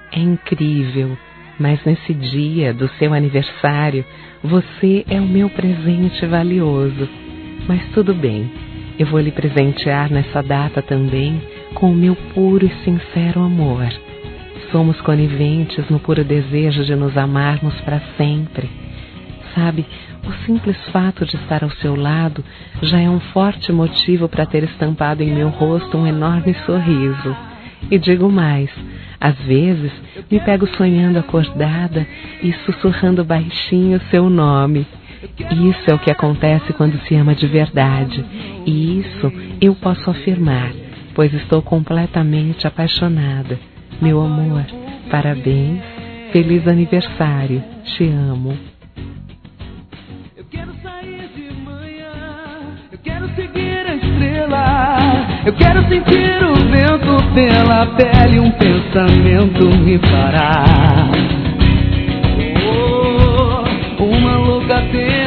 é incrível, mas nesse dia do seu aniversário, você é o meu presente valioso. Mas tudo bem, eu vou lhe presentear nessa data também com o meu puro e sincero amor. Somos coniventes no puro desejo de nos amarmos para sempre. Sabe, o simples fato de estar ao seu lado já é um forte motivo para ter estampado em meu rosto um enorme sorriso. E digo mais, às vezes me pego sonhando acordada e sussurrando baixinho seu nome. Isso é o que acontece quando se ama de verdade. E isso eu posso afirmar, pois estou completamente apaixonada. Meu amor, parabéns, feliz aniversário, te amo. Eu quero sair de manhã, eu quero seguir a estrela, eu quero sentir o vento pela pele, um pensamento me parar. Oh, uma louca